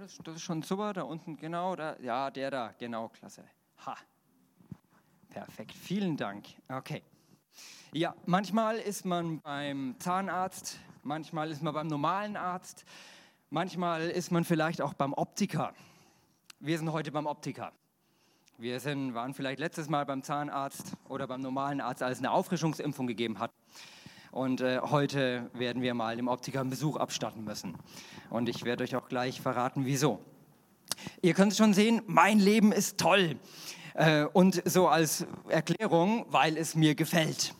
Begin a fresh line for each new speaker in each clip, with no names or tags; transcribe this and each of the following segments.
das ist schon super, da unten, genau, da, ja, der da, genau, klasse. Ha, perfekt, vielen Dank. Okay. Ja, manchmal ist man beim Zahnarzt, manchmal ist man beim normalen Arzt, manchmal ist man vielleicht auch beim Optiker. Wir sind heute beim Optiker. Waren vielleicht letztes Mal beim Zahnarzt oder beim normalen Arzt, als es eine Auffrischungsimpfung gegeben hat. Und heute werden wir mal dem Optiker einen Besuch abstatten müssen. Und ich werde euch auch gleich verraten, wieso. Ihr könnt es schon sehen, mein Leben ist toll. Und so als Erklärung, weil es mir gefällt.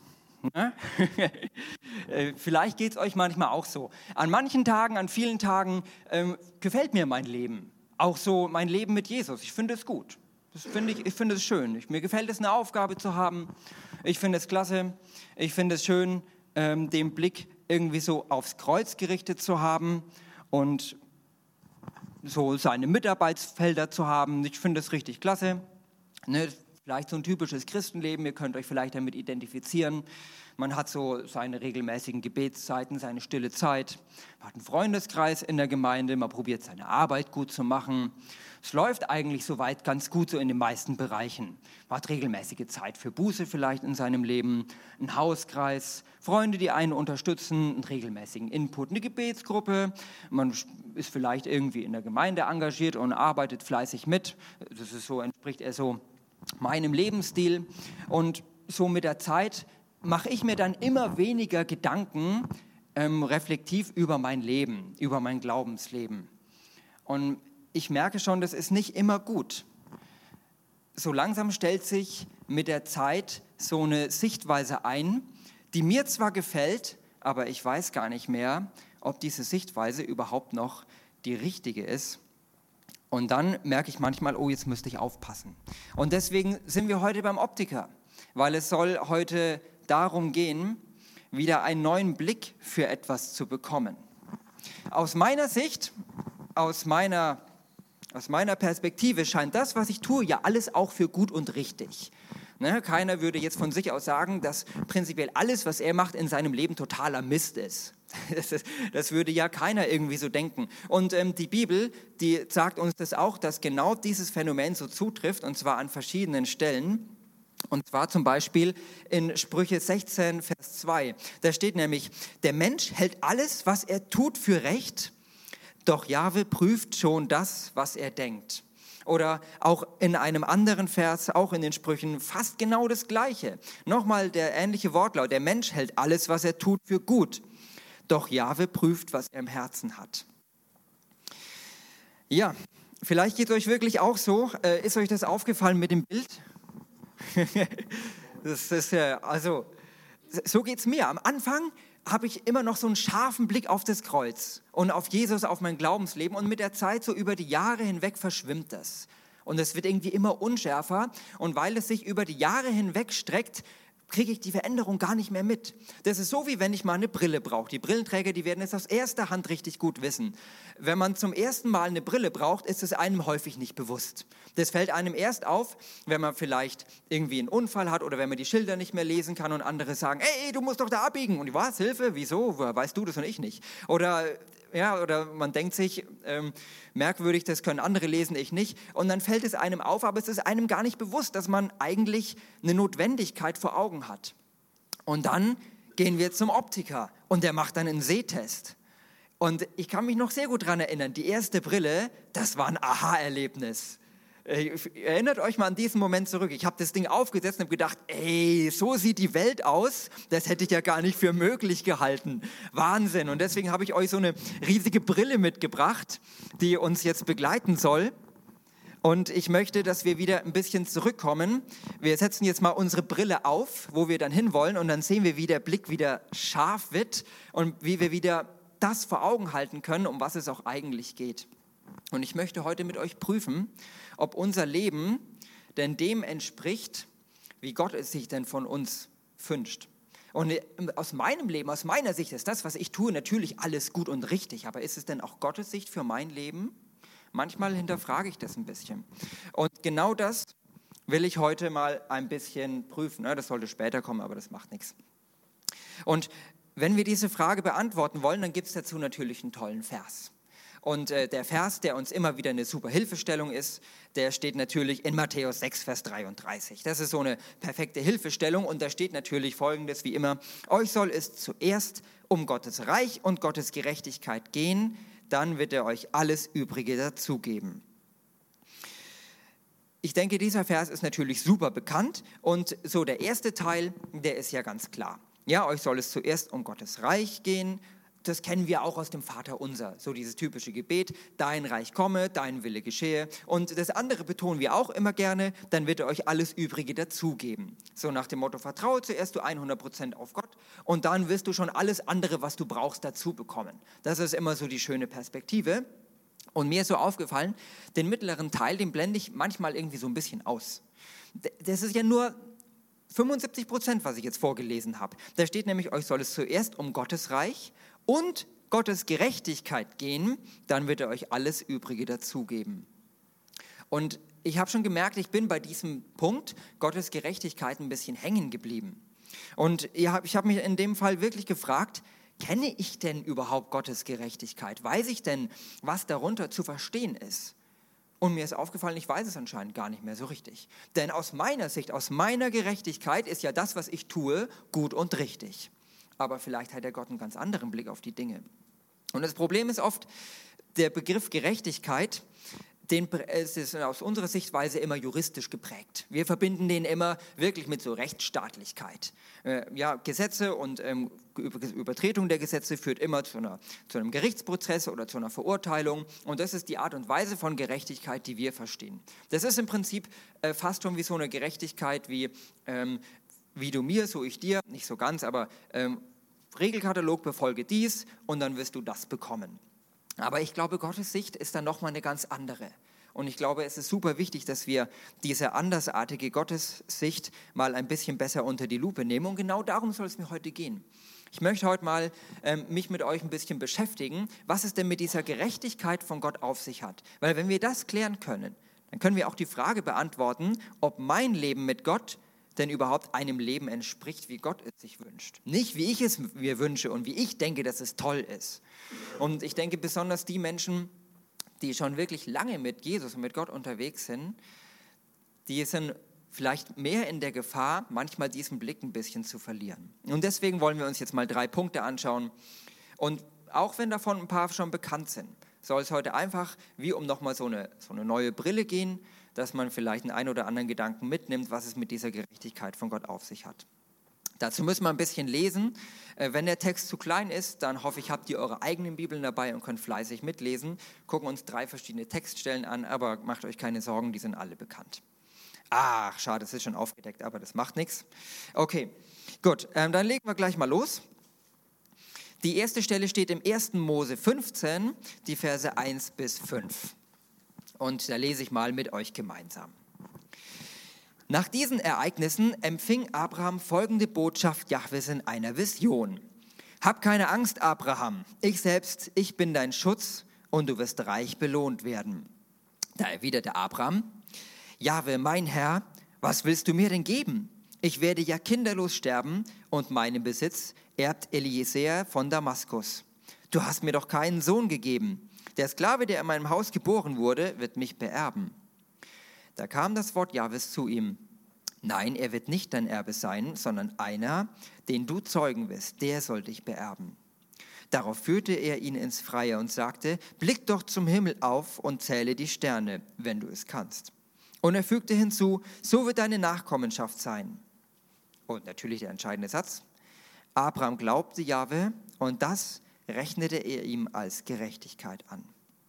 Vielleicht geht es euch manchmal auch so. An manchen Tagen, an vielen Tagen gefällt mir mein Leben. Auch so mein Leben mit Jesus. Ich finde es gut. Ich finde es schön. Mir gefällt es, eine Aufgabe zu haben. Ich finde es klasse. Ich finde es schön, den Blick irgendwie so aufs Kreuz gerichtet zu haben und so seine Mitarbeitsfelder zu haben. Ich finde es richtig klasse. Ne? Vielleicht so ein typisches Christenleben, ihr könnt euch vielleicht damit identifizieren. Man hat so seine regelmäßigen Gebetszeiten, seine stille Zeit. Man hat einen Freundeskreis in der Gemeinde, man probiert seine Arbeit gut zu machen. Es läuft eigentlich soweit ganz gut so in den meisten Bereichen. Man hat regelmäßige Zeit für Buße vielleicht in seinem Leben, einen Hauskreis, Freunde, die einen unterstützen, einen regelmäßigen Input, eine Gebetsgruppe. Man ist vielleicht irgendwie in der Gemeinde engagiert und arbeitet fleißig mit. Das ist so, entspricht eher so meinem Lebensstil. Und so mit der Zeit mache ich mir dann immer weniger Gedanken reflektiv über mein Leben, über mein Glaubensleben. Und ich merke schon, das ist nicht immer gut. So langsam stellt sich mit der Zeit so eine Sichtweise ein, die mir zwar gefällt, aber ich weiß gar nicht mehr, ob diese Sichtweise überhaupt noch die richtige ist. Und dann merke ich manchmal, oh, jetzt müsste ich aufpassen. Und deswegen sind wir heute beim Optiker, weil es soll heute darum gehen, wieder einen neuen Blick für etwas zu bekommen. Aus meiner Sicht, aus meiner Perspektive scheint das, was ich tue, ja alles auch für gut und richtig. Ne? Keiner würde jetzt von sich aus sagen, dass prinzipiell alles, was er macht in seinem Leben, totaler Mist ist. Das würde ja keiner irgendwie so denken. Und die Bibel, die sagt uns das auch, dass genau dieses Phänomen so zutrifft, und zwar an verschiedenen Stellen. Und zwar zum Beispiel in Sprüche 16, Vers 2. Da steht nämlich, der Mensch hält alles, was er tut, für recht, doch Jahwe prüft schon das, was er denkt. Oder auch in einem anderen Vers, auch in den Sprüchen, fast genau das Gleiche. Nochmal der ähnliche Wortlaut, der Mensch hält alles, was er tut, für gut, doch Jahwe prüft, was er im Herzen hat. Ja, vielleicht geht es euch wirklich auch so. Ist euch das aufgefallen mit dem Bild? Das ist ja, also, so geht es mir. Am Anfang habe ich immer noch so einen scharfen Blick auf das Kreuz und auf Jesus, auf mein Glaubensleben. Und mit der Zeit, so über die Jahre hinweg, verschwimmt das. Und es wird irgendwie immer unschärfer. Und weil es sich über die Jahre hinweg streckt, kriege ich die Veränderung gar nicht mehr mit. Das ist so, wie wenn ich mal eine Brille brauche. Die Brillenträger, die werden es aus erster Hand richtig gut wissen. Wenn man zum ersten Mal eine Brille braucht, ist es einem häufig nicht bewusst. Das fällt einem erst auf, wenn man vielleicht irgendwie einen Unfall hat oder wenn man die Schilder nicht mehr lesen kann und andere sagen, ey, du musst doch da abbiegen. Und was, Hilfe, wieso, weißt du das und ich nicht? Oder man denkt sich, merkwürdig, das können andere lesen, ich nicht. Und dann fällt es einem auf, aber es ist einem gar nicht bewusst, dass man eigentlich eine Notwendigkeit vor Augen hat. Und dann gehen wir zum Optiker und der macht dann einen Sehtest. Und ich kann mich noch sehr gut daran erinnern, die erste Brille, das war ein Aha-Erlebnis. Erinnert euch mal an diesen Moment zurück. Ich habe das Ding aufgesetzt und habe gedacht, ey, so sieht die Welt aus. Das hätte ich ja gar nicht für möglich gehalten. Wahnsinn. Und deswegen habe ich euch so eine riesige Brille mitgebracht, die uns jetzt begleiten soll. Und ich möchte, dass wir wieder ein bisschen zurückkommen. Wir setzen jetzt mal unsere Brille auf, wo wir dann hinwollen. Und dann sehen wir, wie der Blick wieder scharf wird und wie wir wieder das vor Augen halten können, um was es auch eigentlich geht. Und ich möchte heute mit euch prüfen, ob unser Leben denn dem entspricht, wie Gott es sich denn von uns wünscht. Und aus meinem Leben, aus meiner Sicht ist das, was ich tue, natürlich alles gut und richtig. Aber ist es denn auch Gottes Sicht für mein Leben? Manchmal hinterfrage ich das ein bisschen. Und genau das will ich heute mal ein bisschen prüfen. Das sollte später kommen, aber das macht nichts. Und wenn wir diese Frage beantworten wollen, dann gibt es dazu natürlich einen tollen Vers. Und der Vers, der uns immer wieder eine super Hilfestellung ist, der steht natürlich in Matthäus 6, Vers 33. Das ist so eine perfekte Hilfestellung und da steht natürlich Folgendes wie immer: Euch soll es zuerst um Gottes Reich und Gottes Gerechtigkeit gehen, dann wird er euch alles Übrige dazugeben. Ich denke, dieser Vers ist natürlich super bekannt und so der erste Teil, der ist ja ganz klar. Ja, euch soll es zuerst um Gottes Reich gehen. Das kennen wir auch aus dem Vaterunser, so dieses typische Gebet: Dein Reich komme, dein Wille geschehe. Und das andere betonen wir auch immer gerne: Dann wird er euch alles Übrige dazugeben. So nach dem Motto: Vertraue zuerst zu 100% auf Gott und dann wirst du schon alles andere, was du brauchst, dazu bekommen. Das ist immer so die schöne Perspektive. Und mir ist so aufgefallen, den mittleren Teil, den blende ich manchmal irgendwie so ein bisschen aus. Das ist ja nur 75%, was ich jetzt vorgelesen habe. Da steht nämlich: Euch soll es zuerst um Gottes Reich und Gottes Gerechtigkeit gehen, dann wird er euch alles Übrige dazugeben. Und ich habe schon gemerkt, ich bin bei diesem Punkt Gottes Gerechtigkeit ein bisschen hängen geblieben. Und ich habe mich in dem Fall wirklich gefragt: Kenne ich denn überhaupt Gottes Gerechtigkeit? Weiß ich denn, was darunter zu verstehen ist? Und mir ist aufgefallen, ich weiß es anscheinend gar nicht mehr so richtig. Denn aus meiner Sicht, aus meiner Gerechtigkeit ist ja das, was ich tue, gut und richtig. Aber vielleicht hat der Gott einen ganz anderen Blick auf die Dinge. Und das Problem ist oft, der Begriff Gerechtigkeit, es ist aus unserer Sichtweise immer juristisch geprägt. Wir verbinden den immer wirklich mit so Rechtsstaatlichkeit. Gesetze und Übertretung der Gesetze führt immer zu einem Gerichtsprozess oder zu einer Verurteilung. Und das ist die Art und Weise von Gerechtigkeit, die wir verstehen. Das ist im Prinzip fast schon wie so eine Gerechtigkeit wie du mir, so ich dir. Nicht so ganz, aber Regelkatalog: Befolge dies und dann wirst du das bekommen. Aber ich glaube, Gottes Sicht ist dann nochmal eine ganz andere. Und ich glaube, es ist super wichtig, dass wir diese andersartige Gottessicht mal ein bisschen besser unter die Lupe nehmen. Und genau darum soll es mir heute gehen. Ich möchte heute mal mich mit euch ein bisschen beschäftigen, was es denn mit dieser Gerechtigkeit von Gott auf sich hat. Weil wenn wir das klären können, dann können wir auch die Frage beantworten, ob mein Leben mit Gott denn überhaupt einem Leben entspricht, wie Gott es sich wünscht. Nicht, wie ich es mir wünsche und wie ich denke, dass es toll ist. Und ich denke, besonders die Menschen, die schon wirklich lange mit Jesus und mit Gott unterwegs sind, die sind vielleicht mehr in der Gefahr, manchmal diesen Blick ein bisschen zu verlieren. Und deswegen wollen wir uns jetzt mal 3 Punkte anschauen. Und auch wenn davon ein paar schon bekannt sind, soll es heute einfach wie um nochmal so eine neue Brille gehen, dass man vielleicht einen oder anderen Gedanken mitnimmt, was es mit dieser Gerechtigkeit von Gott auf sich hat. Dazu müssen wir ein bisschen lesen. Wenn der Text zu klein ist, dann hoffe ich, habt ihr eure eigenen Bibeln dabei und könnt fleißig mitlesen. Gucken uns 3 verschiedene Textstellen an, aber macht euch keine Sorgen, die sind alle bekannt. Ach, schade, es ist schon aufgedeckt, aber das macht nichts. Okay, gut, dann legen wir gleich mal los. Die erste Stelle steht im 1. Mose 15, die Verse 1 bis 5. Und da lese ich mal mit euch gemeinsam. Nach diesen Ereignissen empfing Abraham folgende Botschaft Jahwes in einer Vision. Hab keine Angst, Abraham, ich bin dein Schutz und du wirst reich belohnt werden. Da erwiderte Abraham: Jahwe, mein Herr, was willst du mir denn geben? Ich werde ja kinderlos sterben und meinen Besitz erbt Eliezer von Damaskus. Du hast mir doch keinen Sohn gegeben. Der Sklave, der in meinem Haus geboren wurde, wird mich beerben. Da kam das Wort Jahwes zu ihm: Nein, er wird nicht dein Erbe sein, sondern einer, den du zeugen wirst, der soll dich beerben. Darauf führte er ihn ins Freie und sagte: Blick doch zum Himmel auf und zähle die Sterne, wenn du es kannst. Und er fügte hinzu: So wird deine Nachkommenschaft sein. Und natürlich der entscheidende Satz: Abraham glaubte Jahwe und das rechnete er ihm als Gerechtigkeit an.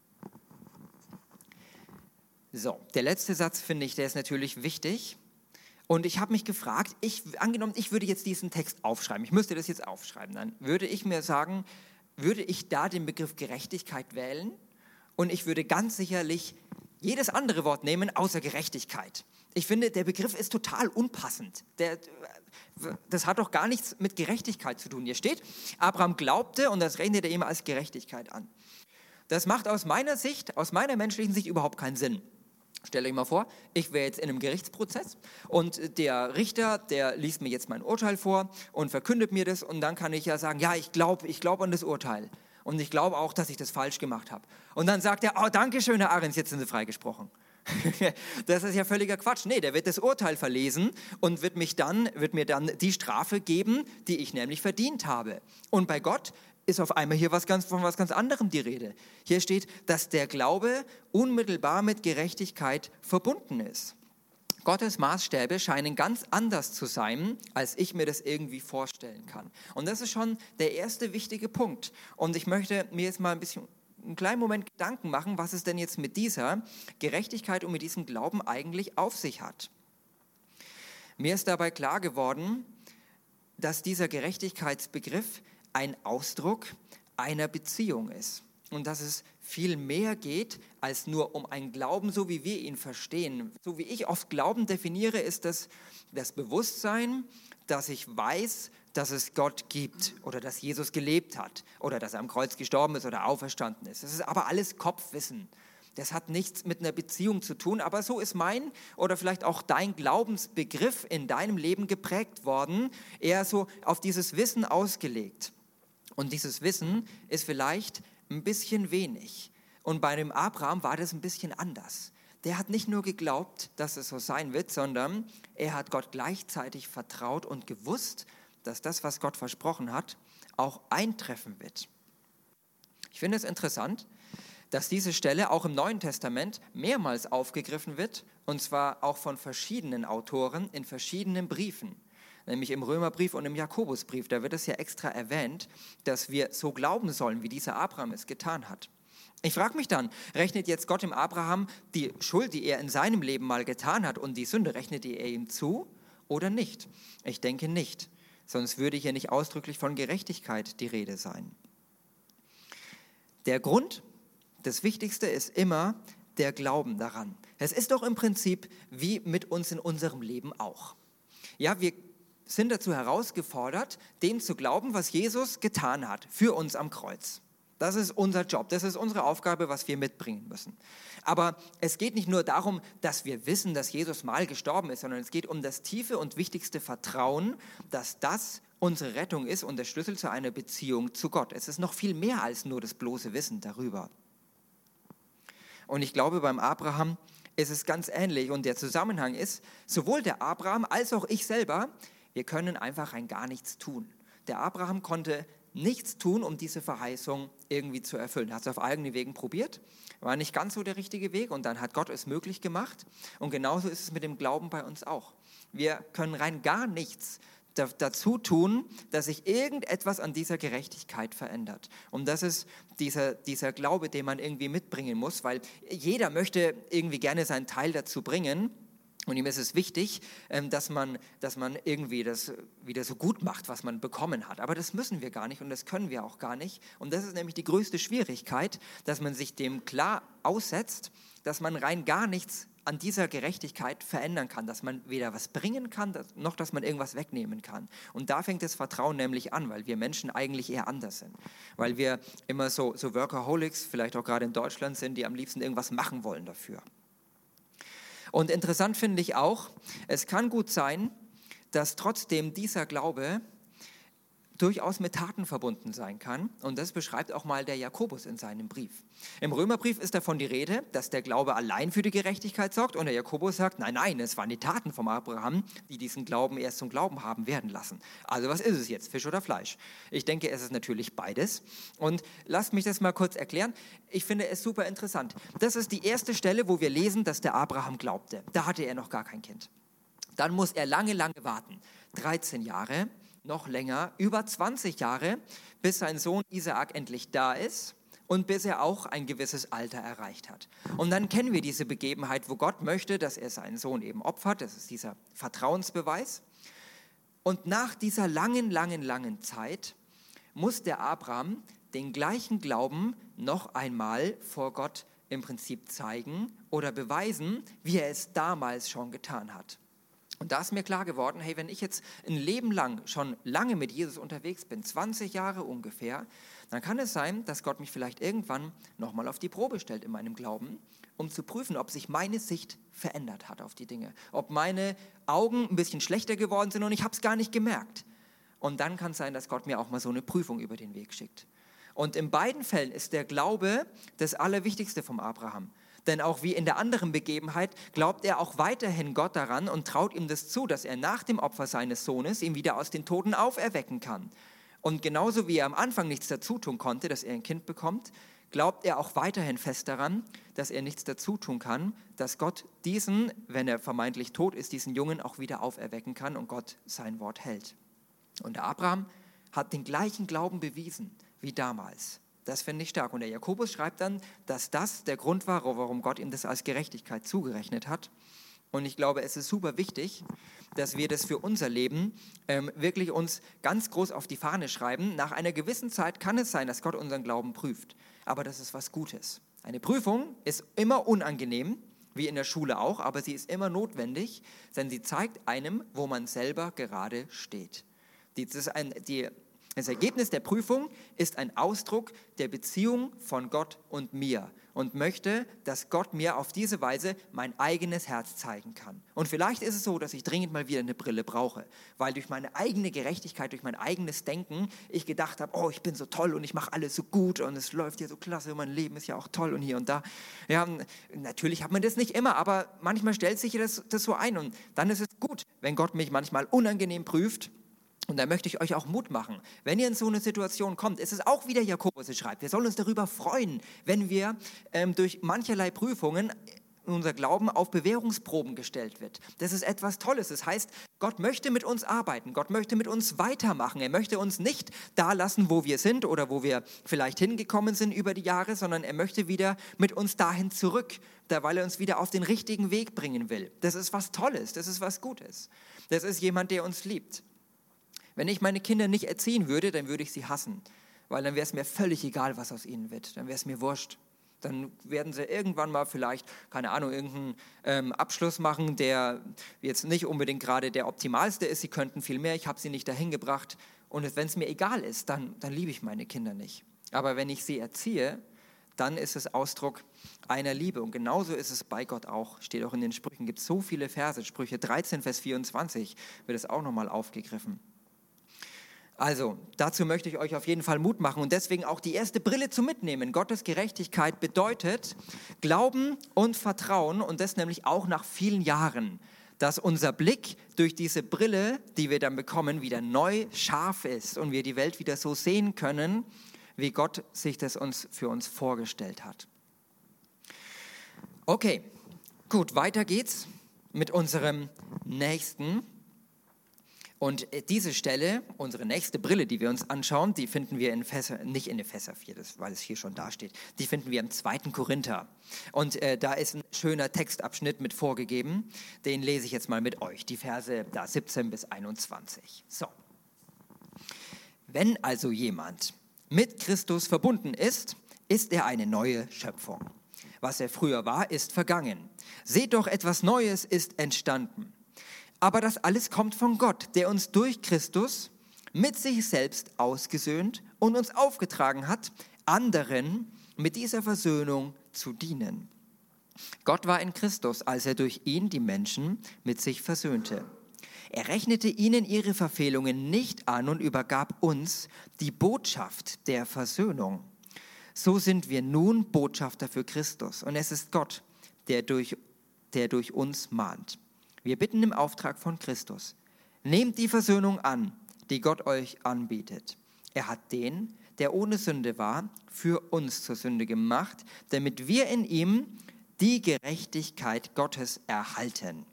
So, der letzte Satz, finde ich, der ist natürlich wichtig. Und ich habe mich gefragt, angenommen, ich würde jetzt diesen Text aufschreiben, ich müsste das jetzt aufschreiben, dann würde ich mir sagen, würde ich da den Begriff Gerechtigkeit wählen? Und ich würde ganz sicherlich jedes andere Wort nehmen, außer Gerechtigkeit. Ich finde, der Begriff ist total unpassend. Das hat doch gar nichts mit Gerechtigkeit zu tun. Hier steht, Abraham glaubte und das rechnete er ihm als Gerechtigkeit an. Das macht aus meiner menschlichen Sicht überhaupt keinen Sinn. Stellt euch mal vor, ich wäre jetzt in einem Gerichtsprozess und der Richter, der liest mir jetzt mein Urteil vor und verkündet mir das und dann kann ich ja sagen, ja, ich glaube an das Urteil. Und ich glaube auch, dass ich das falsch gemacht habe. Und dann sagt er, oh, danke schön, Herr Ahrens, jetzt sind Sie freigesprochen. Das ist ja völliger Quatsch. Nee, der wird das Urteil verlesen und wird mir dann die Strafe geben, die ich nämlich verdient habe. Und bei Gott ist auf einmal hier von was ganz anderem die Rede. Hier steht, dass der Glaube unmittelbar mit Gerechtigkeit verbunden ist. Gottes Maßstäbe scheinen ganz anders zu sein, als ich mir das irgendwie vorstellen kann. Und das ist schon der erste wichtige Punkt. Und ich möchte mir jetzt mal einen kleinen Moment Gedanken machen, was es denn jetzt mit dieser Gerechtigkeit und mit diesem Glauben eigentlich auf sich hat. Mir ist dabei klar geworden, dass dieser Gerechtigkeitsbegriff ein Ausdruck einer Beziehung ist und dass es viel mehr geht als nur um einen Glauben, so wie wir ihn verstehen. So wie ich oft Glauben definiere, ist das Bewusstsein, dass ich weiß, dass es Gott gibt oder dass Jesus gelebt hat oder dass er am Kreuz gestorben ist oder auferstanden ist. Das ist aber alles Kopfwissen. Das hat nichts mit einer Beziehung zu tun, aber so ist mein oder vielleicht auch dein Glaubensbegriff in deinem Leben geprägt worden, eher so auf dieses Wissen ausgelegt. Und dieses Wissen ist vielleicht ein bisschen wenig. Und bei dem Abraham war das ein bisschen anders. Der hat nicht nur geglaubt, dass es so sein wird, sondern er hat Gott gleichzeitig vertraut und gewusst, dass das, was Gott versprochen hat, auch eintreffen wird. Ich finde es interessant, dass diese Stelle auch im Neuen Testament mehrmals aufgegriffen wird, und zwar auch von verschiedenen Autoren in verschiedenen Briefen. Nämlich im Römerbrief und im Jakobusbrief, da wird es ja extra erwähnt, dass wir so glauben sollen, wie dieser Abraham es getan hat. Ich frage mich dann, rechnet jetzt Gott dem Abraham die Schuld, die er in seinem Leben mal getan hat und die Sünde, rechnet er ihm zu oder nicht? Ich denke nicht, sonst würde hier nicht ausdrücklich von Gerechtigkeit die Rede sein. Der Grund, das Wichtigste ist immer der Glauben daran. Es ist doch im Prinzip wie mit uns in unserem Leben auch. Ja, wir sind dazu herausgefordert, dem zu glauben, was Jesus getan hat für uns am Kreuz. Das ist unser Job, das ist unsere Aufgabe, was wir mitbringen müssen. Aber es geht nicht nur darum, dass wir wissen, dass Jesus mal gestorben ist, sondern es geht um das tiefe und wichtigste Vertrauen, dass das unsere Rettung ist und der Schlüssel zu einer Beziehung zu Gott. Es ist noch viel mehr als nur das bloße Wissen darüber. Und ich glaube, beim Abraham ist es ganz ähnlich und der Zusammenhang ist, sowohl der Abraham als auch ich selber, wir können einfach rein gar nichts tun. Der Abraham konnte nichts tun, um diese Verheißung irgendwie zu erfüllen. Er hat es auf eigenen Wegen probiert, war nicht ganz so der richtige Weg und dann hat Gott es möglich gemacht. Und genauso ist es mit dem Glauben bei uns auch. Wir können rein gar nichts dazu tun, dass sich irgendetwas an dieser Gerechtigkeit verändert. Und das ist dieser Glaube, den man irgendwie mitbringen muss, weil jeder möchte irgendwie gerne seinen Teil dazu bringen. Und ihm ist es wichtig, dass man irgendwie das wieder so gut macht, was man bekommen hat. Aber das müssen wir gar nicht und das können wir auch gar nicht. Und das ist nämlich die größte Schwierigkeit, dass man sich dem klar aussetzt, dass man rein gar nichts an dieser Gerechtigkeit verändern kann, dass man weder was bringen kann, noch dass man irgendwas wegnehmen kann. Und da fängt das Vertrauen nämlich an, weil wir Menschen eigentlich eher anders sind. Weil wir immer so Workaholics, vielleicht auch gerade in Deutschland sind, die am liebsten irgendwas machen wollen dafür. Und interessant finde ich auch, es kann gut sein, dass trotzdem dieser Glaube durchaus mit Taten verbunden sein kann. Und das beschreibt auch mal der Jakobus in seinem Brief. Im Römerbrief ist davon die Rede, dass der Glaube allein für die Gerechtigkeit sorgt. Und der Jakobus sagt, nein, es waren die Taten vom Abraham, die diesen Glauben erst zum Glauben haben werden lassen. Also was ist es jetzt, Fisch oder Fleisch? Ich denke, es ist natürlich beides. Und lasst mich das mal kurz erklären. Ich finde es super interessant. Das ist die erste Stelle, wo wir lesen, dass der Abraham glaubte. Da hatte er noch gar kein Kind. Dann muss er lange warten. 13 Jahre. Noch länger, über 20 Jahre, bis sein Sohn Isaak endlich da ist und bis er auch ein gewisses Alter erreicht hat. Und dann kennen wir diese Begebenheit, wo Gott möchte, dass er seinen Sohn eben opfert. Das ist dieser Vertrauensbeweis. Und nach dieser langen Zeit muss der Abraham den gleichen Glauben noch einmal vor Gott im Prinzip zeigen oder beweisen, wie er es damals schon getan hat. Und da ist mir klar geworden, hey, wenn ich jetzt ein Leben lang, schon lange mit Jesus unterwegs bin, 20 Jahre ungefähr, dann kann es sein, dass Gott mich vielleicht irgendwann nochmal auf die Probe stellt in meinem Glauben, um zu prüfen, ob sich meine Sicht verändert hat auf die Dinge, ob meine Augen ein bisschen schlechter geworden sind und ich habe es gar nicht gemerkt. Und dann kann es sein, dass Gott mir auch mal so eine Prüfung über den Weg schickt. Und in beiden Fällen ist der Glaube das Allerwichtigste vom Abraham. Denn auch wie in der anderen Begebenheit glaubt er auch weiterhin Gott daran und traut ihm das zu, dass er nach dem Opfer seines Sohnes ihn wieder aus den Toten auferwecken kann. Und genauso wie er am Anfang nichts dazu tun konnte, dass er ein Kind bekommt, glaubt er auch weiterhin fest daran, dass er nichts dazu tun kann, dass Gott diesen, wenn er vermeintlich tot ist, diesen Jungen auch wieder auferwecken kann und Gott sein Wort hält. Und der Abraham hat den gleichen Glauben bewiesen wie damals. Das finde ich stark. Und der Jakobus schreibt dann, dass das der Grund war, warum Gott ihm das als Gerechtigkeit zugerechnet hat. Und ich glaube, es ist super wichtig, dass wir das für unser Leben wirklich uns ganz groß auf die Fahne schreiben. Nach einer gewissen Zeit kann es sein, dass Gott unseren Glauben prüft. Aber das ist was Gutes. Eine Prüfung ist immer unangenehm, wie in der Schule auch, aber sie ist immer notwendig, denn sie zeigt einem, wo man selber gerade steht. Das Ergebnis der Prüfung ist ein Ausdruck der Beziehung von Gott und mir und möchte, dass Gott mir auf diese Weise mein eigenes Herz zeigen kann. Und vielleicht ist es so, dass ich dringend mal wieder eine Brille brauche, weil durch meine eigene Gerechtigkeit, durch mein eigenes Denken ich gedacht habe, oh, ich bin so toll und ich mache alles so gut und es läuft ja so klasse und mein Leben ist ja auch toll und hier und da. Ja, natürlich hat man das nicht immer, aber manchmal stellt sich das so ein und dann ist es gut, wenn Gott mich manchmal unangenehm prüft. Und da möchte ich euch auch Mut machen. Wenn ihr in so eine Situation kommt, ist es auch wieder Jakobus schreibt, wir sollen uns darüber freuen, wenn wir durch mancherlei Prüfungen unser Glauben auf Bewährungsproben gestellt wird. Das ist etwas Tolles. Das heißt, Gott möchte mit uns arbeiten, Gott möchte mit uns weitermachen. Er möchte uns nicht da lassen, wo wir sind oder wo wir vielleicht hingekommen sind über die Jahre, sondern er möchte wieder mit uns dahin zurück, weil er uns wieder auf den richtigen Weg bringen will. Das ist was Tolles, das ist was Gutes. Das ist jemand, der uns liebt. Wenn ich meine Kinder nicht erziehen würde, dann würde ich sie hassen, weil dann wäre es mir völlig egal, was aus ihnen wird. Dann wäre es mir wurscht. Dann werden sie irgendwann mal vielleicht, keine Ahnung, irgendeinen Abschluss machen, der jetzt nicht unbedingt gerade der optimalste ist. Sie könnten viel mehr, ich habe sie nicht dahin gebracht. Und wenn es mir egal ist, dann liebe ich meine Kinder nicht. Aber wenn ich sie erziehe, dann ist es Ausdruck einer Liebe. Und genauso ist es bei Gott auch. Steht auch in den Sprüchen, gibt es so viele Verse. Sprüche 13, Vers 24 wird es auch nochmal aufgegriffen. Also, dazu möchte ich euch auf jeden Fall Mut machen und deswegen auch die erste Brille zu mitnehmen. Gottes Gerechtigkeit bedeutet Glauben und Vertrauen und das nämlich auch nach vielen Jahren, dass unser Blick durch diese Brille, die wir dann bekommen, wieder neu scharf ist und wir die Welt wieder so sehen können, wie Gott sich das für uns vorgestellt hat. Okay, gut, weiter geht's mit unserem nächsten. Und diese Stelle, unsere nächste Brille, die wir uns anschauen, die finden wir nicht in Epheser 4, weil es hier schon da steht, die finden wir im 2. Korinther. Und da ist ein schöner Textabschnitt mit vorgegeben, den lese ich jetzt mal mit euch, die Verse 17 bis 21. So. Wenn also jemand mit Christus verbunden ist, ist er eine neue Schöpfung. Was er früher war, ist vergangen. Seht doch, etwas Neues ist entstanden. Aber das alles kommt von Gott, der uns durch Christus mit sich selbst ausgesöhnt und uns aufgetragen hat, anderen mit dieser Versöhnung zu dienen. Gott war in Christus, als er durch ihn die Menschen mit sich versöhnte. Er rechnete ihnen ihre Verfehlungen nicht an und übergab uns die Botschaft der Versöhnung. So sind wir nun Botschafter für Christus und es ist Gott, der durch uns mahnt. Wir bitten im Auftrag von Christus, nehmt die Versöhnung an, die Gott euch anbietet. Er hat den, der ohne Sünde war, für uns zur Sünde gemacht, damit wir in ihm die Gerechtigkeit Gottes erhalten.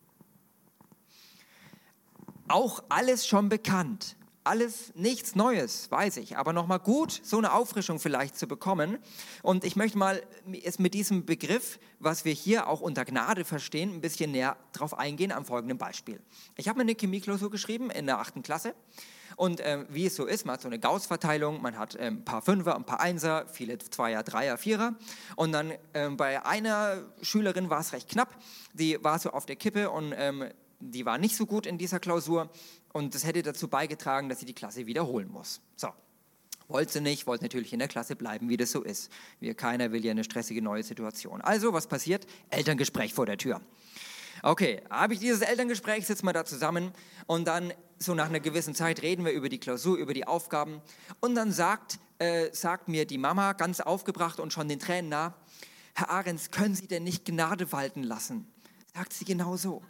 Auch alles schon bekannt, alles nichts Neues, weiß ich, aber nochmal gut, so eine Auffrischung vielleicht zu bekommen. Und ich möchte mal mit diesem Begriff, was wir hier auch unter Gnade verstehen, ein bisschen näher drauf eingehen am folgenden Beispiel. Ich habe mir eine Chemieklausur geschrieben in der 8. Klasse und wie es so ist, man hat so eine Gauss-Verteilung, man hat ein paar Fünfer, ein paar Einser, viele Zweier, Dreier, Vierer und dann bei einer Schülerin war es recht knapp, die war so auf der Kippe und die war nicht so gut in dieser Klausur und das hätte dazu beigetragen, dass sie die Klasse wiederholen muss. So, wollte sie nicht, wollte natürlich in der Klasse bleiben, wie das so ist. Keiner will ja eine stressige neue Situation. Also, was passiert? Elterngespräch vor der Tür. Okay, habe ich dieses Elterngespräch, sitzen wir da zusammen und dann so nach einer gewissen Zeit reden wir über die Klausur, über die Aufgaben und dann sagt mir die Mama ganz aufgebracht und schon den Tränen nah, Herr Ahrens, können Sie denn nicht Gnade walten lassen? Sagt sie genau so.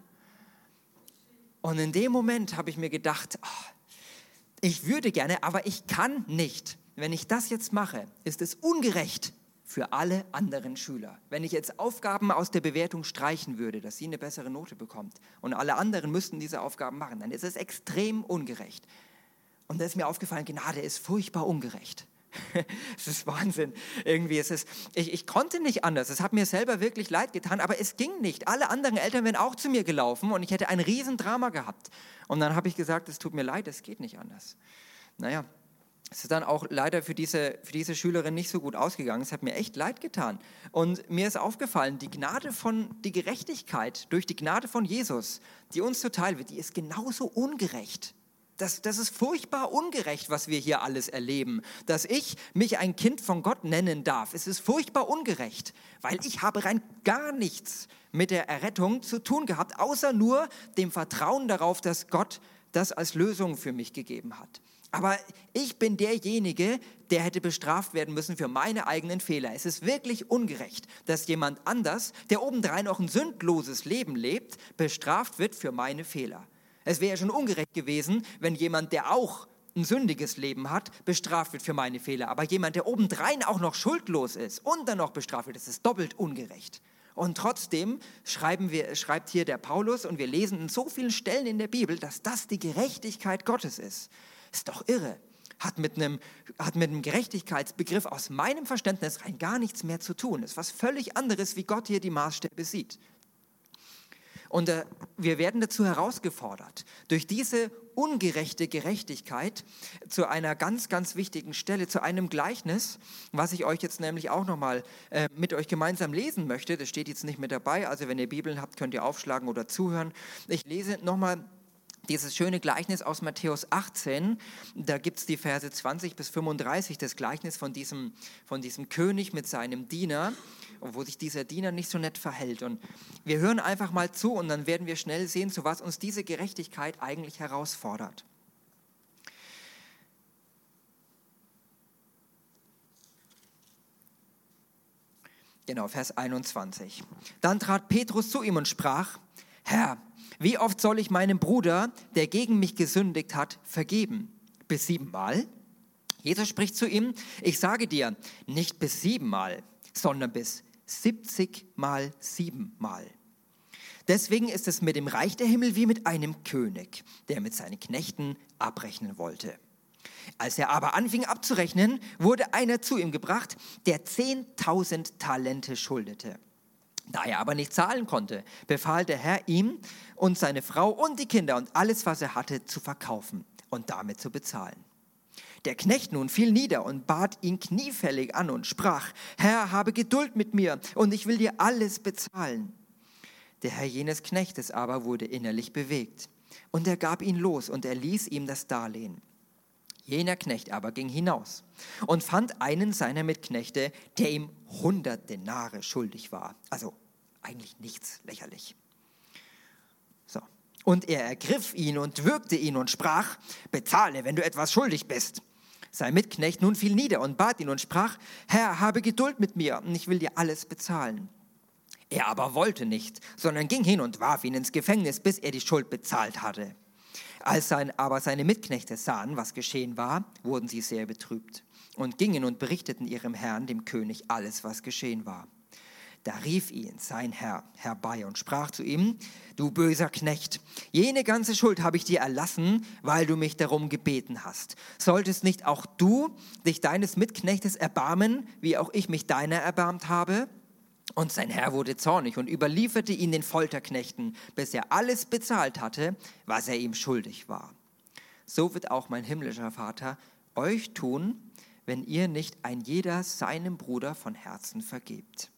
Und in dem Moment habe ich mir gedacht, ich würde gerne, aber ich kann nicht. Wenn ich das jetzt mache, ist es ungerecht für alle anderen Schüler. Wenn ich jetzt Aufgaben aus der Bewertung streichen würde, dass sie eine bessere Note bekommt und alle anderen müssten diese Aufgaben machen, dann ist es extrem ungerecht. Und da ist mir aufgefallen, Gnade ist furchtbar ungerecht. Es ist Wahnsinn. Irgendwie ich konnte nicht anders. Es hat mir selber wirklich leid getan, aber es ging nicht. Alle anderen Eltern wären auch zu mir gelaufen und ich hätte ein Riesendrama gehabt. Und dann habe ich gesagt, es tut mir leid, es geht nicht anders. Naja, es ist dann auch leider für diese Schülerin nicht so gut ausgegangen. Es hat mir echt leid getan. Und mir ist aufgefallen, die Gerechtigkeit durch die Gnade von Jesus, die uns zuteil wird, die ist genauso ungerecht. Das ist furchtbar ungerecht, was wir hier alles erleben. Dass ich mich ein Kind von Gott nennen darf, es ist furchtbar ungerecht, weil ich habe rein gar nichts mit der Errettung zu tun gehabt, außer nur dem Vertrauen darauf, dass Gott das als Lösung für mich gegeben hat. Aber ich bin derjenige, der hätte bestraft werden müssen für meine eigenen Fehler. Es ist wirklich ungerecht, dass jemand anders, der obendrein auch ein sündloses Leben lebt, bestraft wird für meine Fehler. Es wäre schon ungerecht gewesen, wenn jemand, der auch ein sündiges Leben hat, bestraft wird für meine Fehler. Aber jemand, der obendrein auch noch schuldlos ist und dann noch bestraft wird, das ist doppelt ungerecht. Und trotzdem schreibt hier der Paulus, und wir lesen in so vielen Stellen in der Bibel, dass das die Gerechtigkeit Gottes ist. Ist doch irre. Hat mit einem Gerechtigkeitsbegriff aus meinem Verständnis rein gar nichts mehr zu tun. Ist was völlig anderes, wie Gott hier die Maßstäbe sieht. Und wir werden dazu herausgefordert, durch diese ungerechte Gerechtigkeit zu einer ganz, ganz wichtigen Stelle, zu einem Gleichnis, was ich euch jetzt nämlich auch nochmal mit euch gemeinsam lesen möchte. Das steht jetzt nicht mit dabei, also wenn ihr Bibeln habt, könnt ihr aufschlagen oder zuhören. Ich lese nochmal dieses schöne Gleichnis aus Matthäus 18, da gibt es die Verse 20 bis 35, das Gleichnis von diesem König mit seinem Diener, wo sich dieser Diener nicht so nett verhält. Und wir hören einfach mal zu und dann werden wir schnell sehen, zu was uns diese Gerechtigkeit eigentlich herausfordert. Genau, Vers 21. Dann trat Petrus zu ihm und sprach, Herr, wie oft soll ich meinem Bruder, der gegen mich gesündigt hat, vergeben? Bis 7-mal? Jesus spricht zu ihm, ich sage dir, nicht bis 7-mal, sondern bis 70-mal 7-mal. Deswegen ist es mit dem Reich der Himmel wie mit einem König, der mit seinen Knechten abrechnen wollte. Als er aber anfing abzurechnen, wurde einer zu ihm gebracht, der 10.000 Talente schuldete. Da er aber nicht zahlen konnte, befahl der Herr ihm und seine Frau und die Kinder und alles, was er hatte, zu verkaufen und damit zu bezahlen. Der Knecht nun fiel nieder und bat ihn kniefällig an und sprach, Herr, habe Geduld mit mir und ich will dir alles bezahlen. Der Herr jenes Knechtes aber wurde innerlich bewegt und er gab ihn los und er ließ ihm das Darlehen. Jener Knecht aber ging hinaus und fand einen seiner Mitknechte, der ihm 100 Denare schuldig war. Also eigentlich nichts, lächerlich. So. Und er ergriff ihn und würgte ihn und sprach, bezahle, wenn du etwas schuldig bist. Sein Mitknecht nun fiel nieder und bat ihn und sprach, Herr, habe Geduld mit mir und ich will dir alles bezahlen. Er aber wollte nicht, sondern ging hin und warf ihn ins Gefängnis, bis er die Schuld bezahlt hatte. Als aber seine Mitknechte sahen, was geschehen war, wurden sie sehr betrübt und gingen und berichteten ihrem Herrn, dem König, alles, was geschehen war. Da rief ihn sein Herr herbei und sprach zu ihm, du böser Knecht, jene ganze Schuld habe ich dir erlassen, weil du mich darum gebeten hast. Solltest nicht auch du dich deines Mitknechtes erbarmen, wie auch ich mich deiner erbarmt habe? Und sein Herr wurde zornig und überlieferte ihn den Folterknechten, bis er alles bezahlt hatte, was er ihm schuldig war. So wird auch mein himmlischer Vater euch tun, wenn ihr nicht ein jeder seinem Bruder von Herzen vergebt.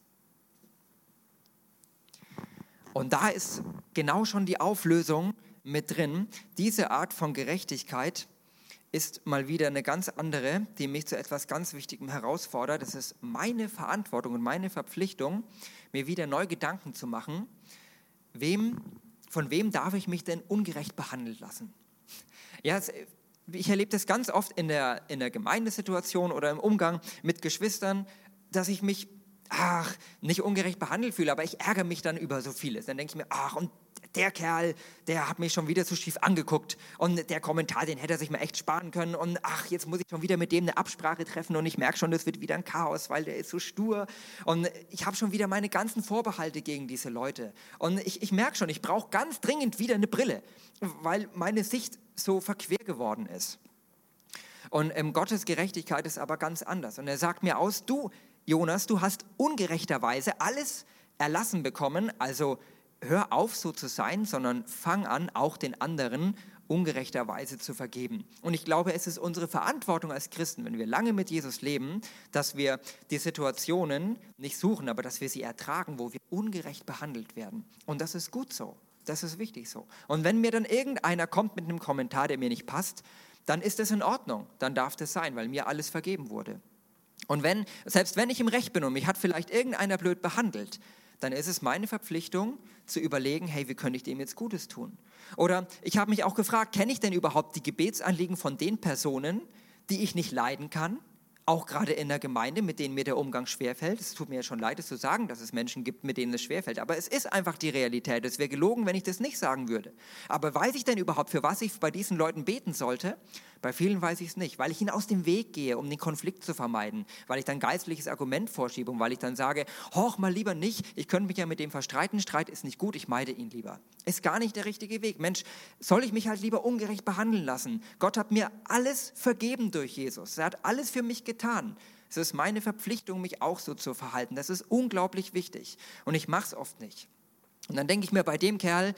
Und da ist genau schon die Auflösung mit drin. Diese Art von Gerechtigkeit ist mal wieder eine ganz andere, die mich zu etwas ganz Wichtigem herausfordert. Es ist meine Verantwortung und meine Verpflichtung, mir wieder neu Gedanken zu machen, von wem darf ich mich denn ungerecht behandelt lassen? Ja, ich erlebe das ganz oft in der Gemeindesituation oder im Umgang mit Geschwistern, dass ich mich nicht ungerecht behandelt fühle, aber ich ärgere mich dann über so vieles. Dann denke ich mir, und der Kerl, der hat mich schon wieder zu schief angeguckt und der Kommentar, den hätte er sich mal echt sparen können und jetzt muss ich schon wieder mit dem eine Absprache treffen und ich merke schon, das wird wieder ein Chaos, weil der ist so stur und ich habe schon wieder meine ganzen Vorbehalte gegen diese Leute und ich merke schon, ich brauche ganz dringend wieder eine Brille, weil meine Sicht so verquer geworden ist. Und Gottes Gerechtigkeit ist aber ganz anders und er sagt mir aus, du Jonas, du hast ungerechterweise alles erlassen bekommen, also hör auf so zu sein, sondern fang an, auch den anderen ungerechterweise zu vergeben. Und ich glaube, es ist unsere Verantwortung als Christen, wenn wir lange mit Jesus leben, dass wir die Situationen nicht suchen, aber dass wir sie ertragen, wo wir ungerecht behandelt werden. Und das ist gut so, das ist wichtig so. Und wenn mir dann irgendeiner kommt mit einem Kommentar, der mir nicht passt, dann ist das in Ordnung, dann darf das sein, weil mir alles vergeben wurde. Und selbst wenn ich im Recht bin und mich hat vielleicht irgendeiner blöd behandelt, dann ist es meine Verpflichtung zu überlegen, hey, wie könnte ich dem jetzt Gutes tun? Oder ich habe mich auch gefragt, kenne ich denn überhaupt die Gebetsanliegen von den Personen, die ich nicht leiden kann? Auch gerade in der Gemeinde, mit denen mir der Umgang schwerfällt. Es tut mir ja schon leid, es zu sagen, dass es Menschen gibt, mit denen es schwerfällt. Aber es ist einfach die Realität. Es wäre gelogen, wenn ich das nicht sagen würde. Aber weiß ich denn überhaupt, für was ich bei diesen Leuten beten sollte? Bei vielen weiß ich es nicht, weil ich ihnen aus dem Weg gehe, um den Konflikt zu vermeiden, weil ich dann geistliches Argument vorschiebe und weil ich dann sage, hoch mal lieber nicht, ich könnte mich ja mit dem verstreiten, Streit ist nicht gut, ich meide ihn lieber. Ist gar nicht der richtige Weg. Mensch, soll ich mich halt lieber ungerecht behandeln lassen? Gott hat mir alles vergeben durch Jesus. Er hat alles für mich getan. Es ist meine Verpflichtung, mich auch so zu verhalten. Das ist unglaublich wichtig und ich mache es oft nicht. Und dann denke ich mir bei dem Kerl,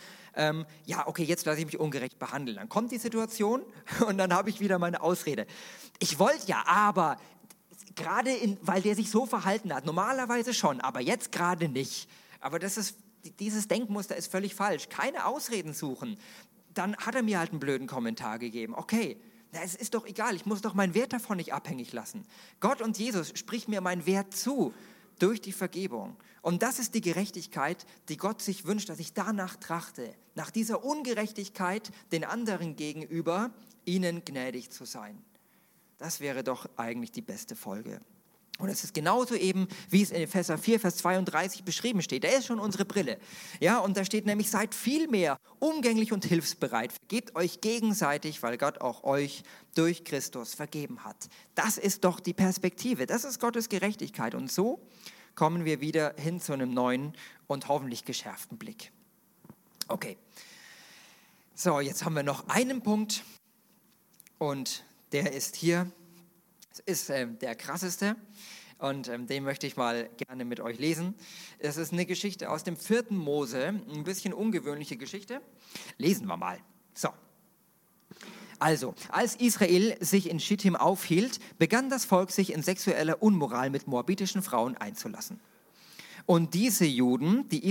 okay, jetzt lasse ich mich ungerecht behandeln. Dann kommt die Situation und dann habe ich wieder meine Ausrede. Ich wollte ja, aber gerade weil der sich so verhalten hat, normalerweise schon, aber jetzt gerade nicht. Aber dieses Denkmuster ist völlig falsch. Keine Ausreden suchen. Dann hat er mir halt einen blöden Kommentar gegeben. Okay, es ist doch egal, ich muss doch meinen Wert davon nicht abhängig lassen. Gott und Jesus spricht mir meinen Wert zu durch die Vergebung. Und das ist die Gerechtigkeit, die Gott sich wünscht, dass ich danach trachte, nach dieser Ungerechtigkeit den anderen gegenüber, ihnen gnädig zu sein. Das wäre doch eigentlich die beste Folge. Und es ist genauso eben, wie es in Epheser 4, Vers 32 beschrieben steht. Da ist schon unsere Brille. Ja, und da steht nämlich, seid vielmehr umgänglich und hilfsbereit. Vergebt euch gegenseitig, weil Gott auch euch durch Christus vergeben hat. Das ist doch die Perspektive. Das ist Gottes Gerechtigkeit. Und so kommen wir wieder hin zu einem neuen und hoffentlich geschärften Blick. Okay. So, jetzt haben wir noch einen Punkt. Und der ist hier. Das ist der krasseste und den möchte ich mal gerne mit euch lesen. Es ist eine Geschichte aus dem 4. Mose, ein bisschen ungewöhnliche Geschichte. Lesen wir mal. So. Also, als Israel sich in Schittim aufhielt, begann das Volk sich in sexueller Unmoral mit moabitischen Frauen einzulassen. Und diese luden die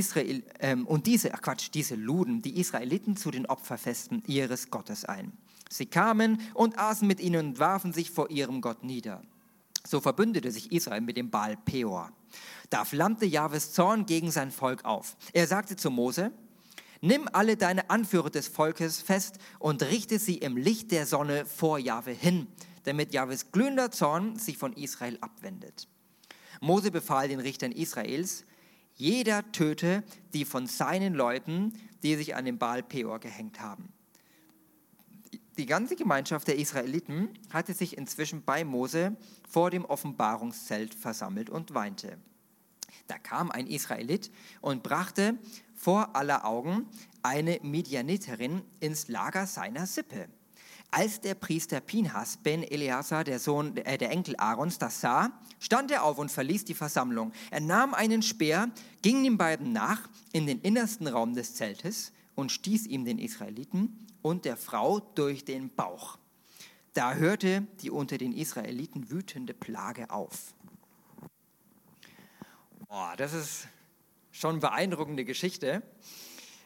Israeliten zu den Opferfesten ihres Gottes ein. Sie kamen und aßen mit ihnen und warfen sich vor ihrem Gott nieder. So verbündete sich Israel mit dem Baal Peor. Da flammte Jahwes Zorn gegen sein Volk auf. Er sagte zu Mose, nimm alle deine Anführer des Volkes fest und richte sie im Licht der Sonne vor Jahwe hin, damit Jahwes glühender Zorn sich von Israel abwendet. Mose befahl den Richtern Israels, jeder töte die von seinen Leuten, die sich an den Baal Peor gehängt haben. Die ganze Gemeinschaft der Israeliten hatte sich inzwischen bei Mose vor dem Offenbarungszelt versammelt und weinte. Da kam ein Israelit und brachte vor aller Augen eine Midianiterin ins Lager seiner Sippe. Als der Priester Pinhas ben Eleazar, der Enkel Aarons, das sah, stand er auf und verließ die Versammlung. Er nahm einen Speer, ging den beiden nach in den innersten Raum des Zeltes und stieß ihm den Israeliten und der Frau durch den Bauch. Da hörte die unter den Israeliten wütende Plage auf. Das ist schon eine beeindruckende Geschichte.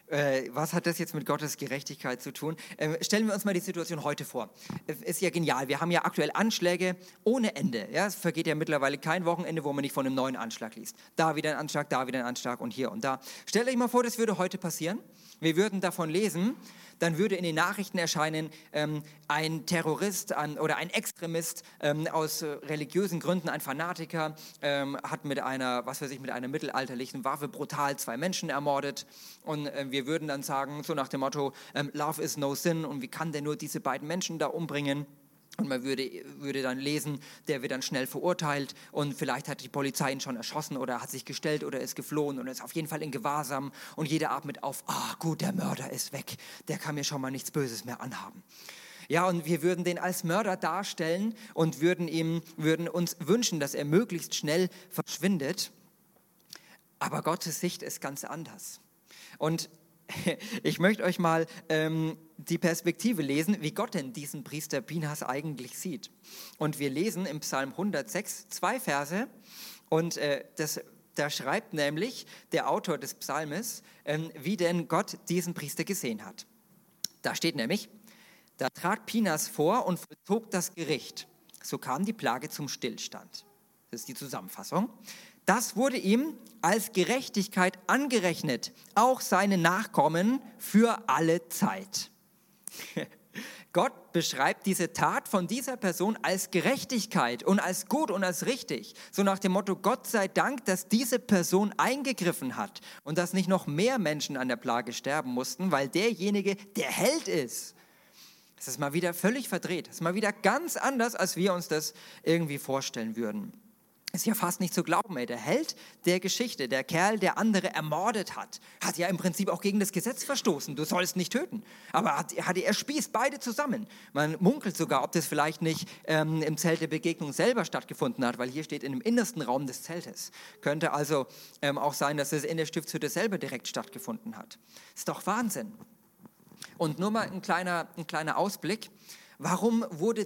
Was hat das jetzt mit Gottes Gerechtigkeit zu tun? Stellen wir uns mal die Situation heute vor. Ist ja genial. Wir haben ja aktuell Anschläge ohne Ende. Ja? Es vergeht ja mittlerweile kein Wochenende, wo man nicht von einem neuen Anschlag liest. Da wieder ein Anschlag, da wieder ein Anschlag und hier und da. Stellt euch mal vor, das würde heute passieren. Wir würden davon lesen, dann würde in den Nachrichten erscheinen, ein Terrorist oder ein Extremist aus religiösen Gründen, ein Fanatiker, hat mit einer mittelalterlichen Waffe brutal 2 Menschen ermordet. Und wir würden dann sagen, so nach dem Motto, Love is no sin, und wie kann der nur diese beiden Menschen da umbringen? Und man würde dann lesen, der wird dann schnell verurteilt und vielleicht hat die Polizei ihn schon erschossen oder hat sich gestellt oder ist geflohen und ist auf jeden Fall in Gewahrsam und jeder atmet auf, gut, der Mörder ist weg, der kann mir schon mal nichts Böses mehr anhaben. Ja, und wir würden den als Mörder darstellen und würden uns wünschen, dass er möglichst schnell verschwindet. Aber Gottes Sicht ist ganz anders. Und ich möchte euch mal die Perspektive lesen, wie Gott denn diesen Priester Pinhas eigentlich sieht. Und wir lesen im Psalm 106 2 Verse und da schreibt nämlich der Autor des Psalmes, wie denn Gott diesen Priester gesehen hat. Da steht nämlich, da trat Pinhas vor und vollzog das Gericht. So kam die Plage zum Stillstand. Das ist die Zusammenfassung. Das wurde ihm als Gerechtigkeit angerechnet, auch seine Nachkommen für alle Zeit. Gott beschreibt diese Tat von dieser Person als Gerechtigkeit und als gut und als richtig. So nach dem Motto, Gott sei Dank, dass diese Person eingegriffen hat und dass nicht noch mehr Menschen an der Plage sterben mussten, weil derjenige der Held ist. Das ist mal wieder völlig verdreht. Das ist mal wieder ganz anders, als wir uns das irgendwie vorstellen würden. Ist ja fast nicht zu glauben, der Held der Geschichte, der Kerl, der andere ermordet hat ja im Prinzip auch gegen das Gesetz verstoßen. Du sollst nicht töten. Aber er spießt beide zusammen. Man munkelt sogar, ob das vielleicht nicht im Zelt der Begegnung selber stattgefunden hat, weil hier steht in dem innersten Raum des Zeltes. Könnte also auch sein, dass es in der Stiftshütte selber direkt stattgefunden hat. Ist doch Wahnsinn. Und nur mal ein kleiner Ausblick. Warum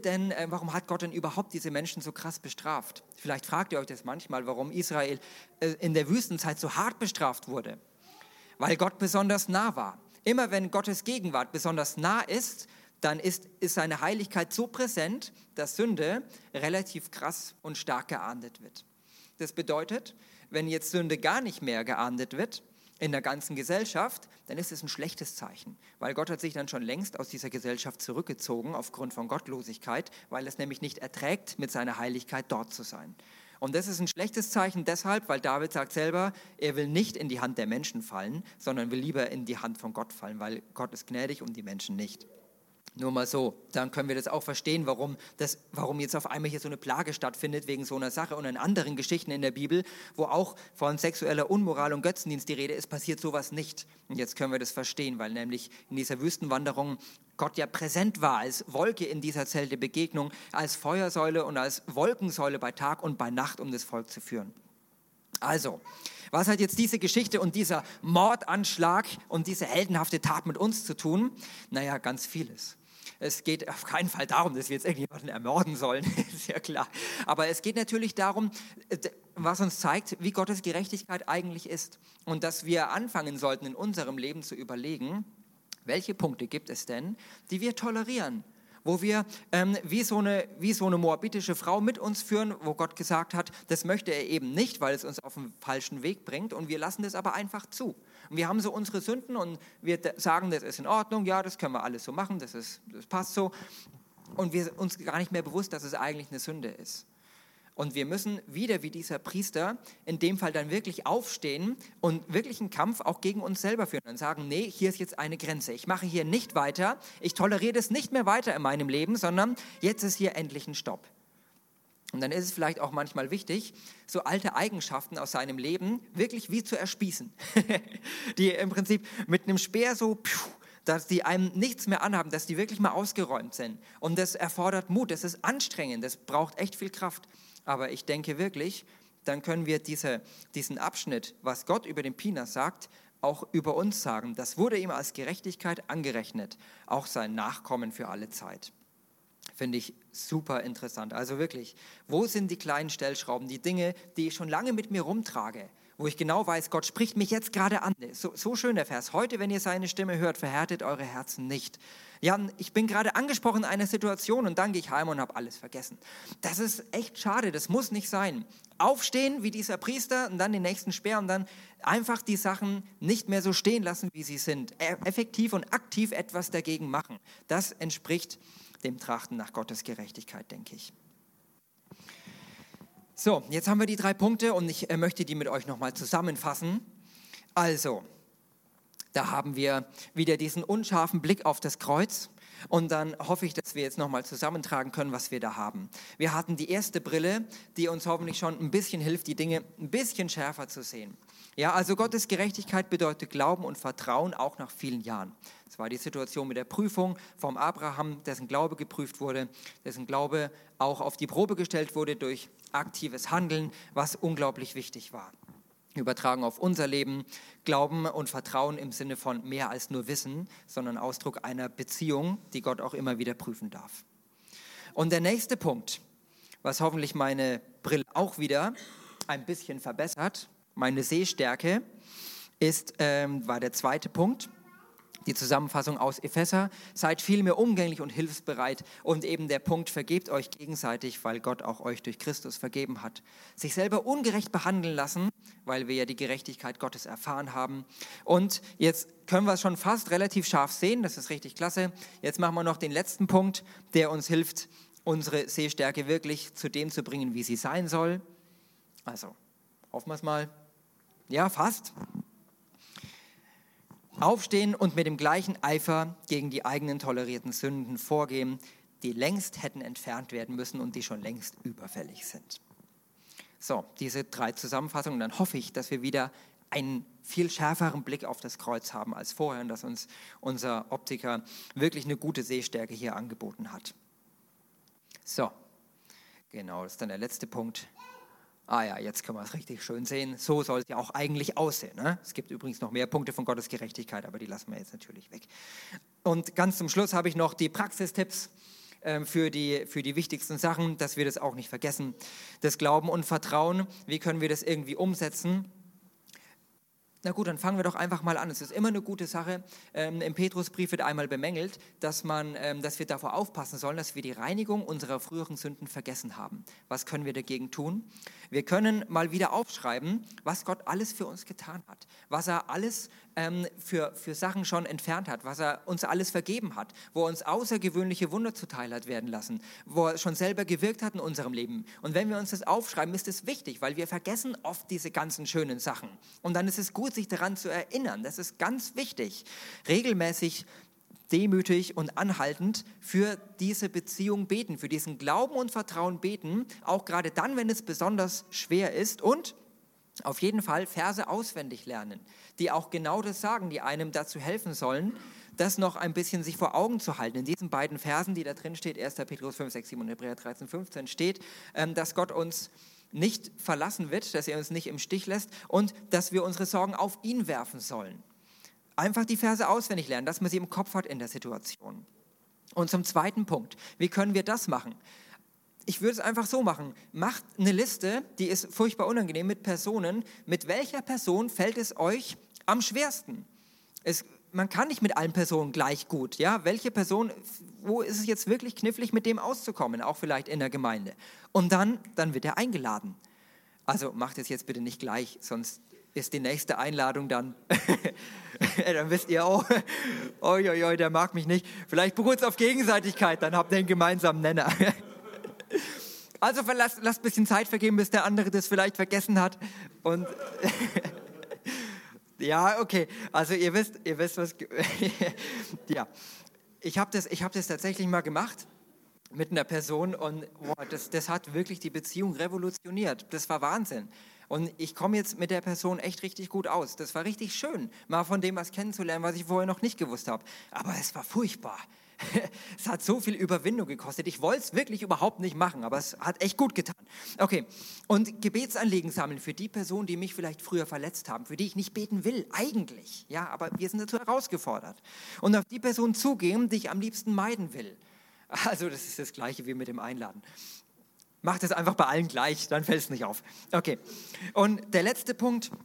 hat Gott denn überhaupt diese Menschen so krass bestraft? Vielleicht fragt ihr euch das manchmal, warum Israel in der Wüstenzeit so hart bestraft wurde. Weil Gott besonders nah war. Immer wenn Gottes Gegenwart besonders nah ist, dann ist seine Heiligkeit so präsent, dass Sünde relativ krass und stark geahndet wird. Das bedeutet, wenn jetzt Sünde gar nicht mehr geahndet wird, in der ganzen Gesellschaft, dann ist es ein schlechtes Zeichen, weil Gott hat sich dann schon längst aus dieser Gesellschaft zurückgezogen aufgrund von Gottlosigkeit, weil es nämlich nicht erträgt, mit seiner Heiligkeit dort zu sein. Und das ist ein schlechtes Zeichen deshalb, weil David sagt selber, er will nicht in die Hand der Menschen fallen, sondern will lieber in die Hand von Gott fallen, weil Gott ist gnädig und die Menschen nicht. Nur mal so, dann können wir das auch verstehen, warum jetzt auf einmal hier so eine Plage stattfindet wegen so einer Sache. Und in anderen Geschichten in der Bibel, wo auch von sexueller Unmoral und Götzendienst die Rede ist, passiert sowas nicht. Und jetzt können wir das verstehen, weil nämlich in dieser Wüstenwanderung Gott ja präsent war als Wolke in dieser Zelt der Begegnung, als Feuersäule und als Wolkensäule bei Tag und bei Nacht, um das Volk zu führen. Also, was hat jetzt diese Geschichte und dieser Mordanschlag und diese heldenhafte Tat mit uns zu tun? Naja, ganz vieles. Es geht auf keinen Fall darum, dass wir jetzt irgendjemanden ermorden sollen, ist ja klar. Aber es geht natürlich darum, was uns zeigt, wie Gottes Gerechtigkeit eigentlich ist. Und dass wir anfangen sollten, in unserem Leben zu überlegen, welche Punkte gibt es denn, die wir tolerieren? Wo wir wie so eine moabitische Frau mit uns führen, wo Gott gesagt hat, das möchte er eben nicht, weil es uns auf den falschen Weg bringt und wir lassen das aber einfach zu. Und wir haben so unsere Sünden und wir sagen, das ist in Ordnung, ja, das können wir alles so machen, das passt so. Und wir sind uns gar nicht mehr bewusst, dass es eigentlich eine Sünde ist. Und wir müssen wieder wie dieser Priester in dem Fall dann wirklich aufstehen und wirklich einen Kampf auch gegen uns selber führen und sagen, nee, hier ist jetzt eine Grenze. Ich mache hier nicht weiter, ich toleriere das nicht mehr weiter in meinem Leben, sondern jetzt ist hier endlich ein Stopp. Und dann ist es vielleicht auch manchmal wichtig, so alte Eigenschaften aus seinem Leben wirklich wie zu erspießen. Die im Prinzip mit einem Speer so, dass die einem nichts mehr anhaben, dass die wirklich mal ausgeräumt sind. Und das erfordert Mut, das ist anstrengend, das braucht echt viel Kraft. Aber ich denke wirklich, dann können wir diesen Abschnitt, was Gott über den Pinhas sagt, auch über uns sagen. Das wurde ihm als Gerechtigkeit angerechnet, auch sein Nachkommen für alle Zeit. Finde ich super interessant. Also wirklich, wo sind die kleinen Stellschrauben, die Dinge, die ich schon lange mit mir rumtrage, wo ich genau weiß, Gott spricht mich jetzt gerade an. So schön der Vers. Heute, wenn ihr seine Stimme hört, verhärtet eure Herzen nicht. Ja, ich bin gerade angesprochen in einer Situation und dann gehe ich heim und habe alles vergessen. Das ist echt schade, das muss nicht sein. Aufstehen wie dieser Priester und dann den nächsten Speer und dann einfach die Sachen nicht mehr so stehen lassen, wie sie sind. Effektiv und aktiv etwas dagegen machen. Das entspricht dem Trachten nach Gottes Gerechtigkeit, denke ich. So, jetzt haben wir die 3 Punkte und ich möchte die mit euch nochmal zusammenfassen. Also, da haben wir wieder diesen unscharfen Blick auf das Kreuz und dann hoffe ich, dass wir jetzt nochmal zusammentragen können, was wir da haben. Wir hatten die erste Brille, die uns hoffentlich schon ein bisschen hilft, die Dinge ein bisschen schärfer zu sehen. Ja, also Gottes Gerechtigkeit bedeutet Glauben und Vertrauen auch nach vielen Jahren. Das war die Situation mit der Prüfung vom Abraham, dessen Glaube geprüft wurde, dessen Glaube auch auf die Probe gestellt wurde durch aktives Handeln, was unglaublich wichtig war. Übertragen auf unser Leben, Glauben und Vertrauen im Sinne von mehr als nur Wissen, sondern Ausdruck einer Beziehung, die Gott auch immer wieder prüfen darf. Und der nächste Punkt, was hoffentlich meine Brille auch wieder ein bisschen verbessert, meine Sehstärke, war der zweite Punkt. Die Zusammenfassung aus Epheser, seid vielmehr umgänglich und hilfsbereit und eben der Punkt, vergebt euch gegenseitig, weil Gott auch euch durch Christus vergeben hat. Sich selber ungerecht behandeln lassen, weil wir ja die Gerechtigkeit Gottes erfahren haben. Und jetzt können wir es schon fast relativ scharf sehen, das ist richtig klasse. Jetzt machen wir noch den letzten Punkt, der uns hilft, unsere Sehstärke wirklich zu dem zu bringen, wie sie sein soll. Also, hoffen wir es mal. Ja, fast. Aufstehen und mit dem gleichen Eifer gegen die eigenen tolerierten Sünden vorgehen, die längst hätten entfernt werden müssen und die schon längst überfällig sind. So, diese 3 Zusammenfassungen, dann hoffe ich, dass wir wieder einen viel schärferen Blick auf das Kreuz haben als vorher und dass uns unser Optiker wirklich eine gute Sehstärke hier angeboten hat. So, genau, das ist dann der letzte Punkt. Ah ja, jetzt können wir es richtig schön sehen. So soll es ja auch eigentlich aussehen. Ne? Es gibt übrigens noch mehr Punkte von Gottes Gerechtigkeit, aber die lassen wir jetzt natürlich weg. Und ganz zum Schluss habe ich noch die Praxistipps für die wichtigsten Sachen, dass wir das auch nicht vergessen. Das Glauben und Vertrauen, wie können wir das irgendwie umsetzen? Na gut, dann fangen wir doch einfach mal an. Es ist immer eine gute Sache. Im Petrusbrief wird einmal bemängelt, dass wir davor aufpassen sollen, dass wir die Reinigung unserer früheren Sünden vergessen haben. Was können wir dagegen tun? Wir können mal wieder aufschreiben, was Gott alles für uns getan hat, was er alles für Sachen schon entfernt hat, was er uns alles vergeben hat, wo er uns außergewöhnliche Wunder zuteil hat werden lassen, wo er schon selber gewirkt hat in unserem Leben. Und wenn wir uns das aufschreiben, ist es wichtig, weil wir vergessen oft diese ganzen schönen Sachen. Und dann ist es gut, sich daran zu erinnern. Das ist ganz wichtig. Regelmäßig, demütig und anhaltend für diese Beziehung beten, für diesen Glauben und Vertrauen beten, auch gerade dann, wenn es besonders schwer ist und auf jeden Fall Verse auswendig lernen, die auch genau das sagen, die einem dazu helfen sollen, das noch ein bisschen sich vor Augen zu halten. In diesen beiden Versen, die da drin steht, 1. Petrus 5, 6, 7 und Hebräer 13, 15, steht, dass Gott uns nicht verlassen wird, dass er uns nicht im Stich lässt und dass wir unsere Sorgen auf ihn werfen sollen. Einfach die Verse auswendig lernen, dass man sie im Kopf hat in der Situation. Und zum zweiten Punkt, wie können wir das machen? Ich würde es einfach so machen, macht eine Liste, die ist furchtbar unangenehm, mit Personen. Mit welcher Person fällt es euch am schwersten? Man kann nicht mit allen Personen gleich gut. Ja? Welche Person, wo ist es jetzt wirklich knifflig, mit dem auszukommen, auch vielleicht in der Gemeinde? Und dann wird er eingeladen. Also macht es jetzt bitte nicht gleich, sonst ist die nächste Einladung dann, dann wisst ihr auch, oi, der mag mich nicht. Vielleicht beruht es auf Gegenseitigkeit, dann habt ihr einen gemeinsamen Nenner. Also lasst ein bisschen Zeit vergehen, bis der andere das vielleicht vergessen hat. Und ja, okay, also ihr wisst was. Ja, ich hab das tatsächlich mal gemacht mit einer Person und das hat wirklich die Beziehung revolutioniert. Das war Wahnsinn. Und ich komme jetzt mit der Person echt richtig gut aus. Das war richtig schön, mal von dem was kennenzulernen, was ich vorher noch nicht gewusst habe. Aber es war furchtbar. Es hat so viel Überwindung gekostet. Ich wollte es wirklich überhaupt nicht machen, aber es hat echt gut getan. Okay, und Gebetsanliegen sammeln für die Personen, die mich vielleicht früher verletzt haben, für die ich nicht beten will, eigentlich. Ja, aber wir sind dazu herausgefordert. Und auf die Person zugehen, die ich am liebsten meiden will. Also das ist das Gleiche wie mit dem Einladen. Macht es einfach bei allen gleich, dann fällt es nicht auf. Okay, und der letzte Punkt,